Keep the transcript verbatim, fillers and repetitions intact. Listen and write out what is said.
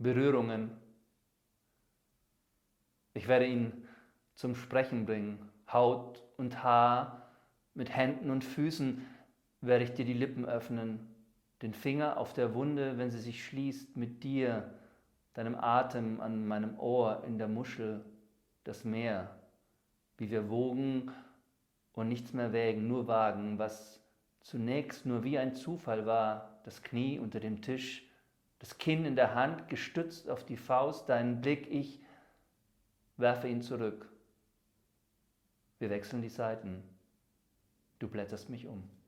Berührungen. Ich werde ihn zum Sprechen bringen. Haut und Haar, mit Händen und Füßen werde ich dir die Lippen öffnen. Den Finger auf der Wunde, wenn sie sich schließt, mit dir, deinem Atem an meinem Ohr, in der Muschel, das Meer. Wie wir wogen und nichts mehr wägen, nur wagen, was zunächst nur wie ein Zufall war, das Knie unter dem Tisch, das Kinn in der Hand, gestützt auf die Faust, deinen Blick, ich werfe ihn zurück. Wir wechseln die Seiten. Du blätterst mich um.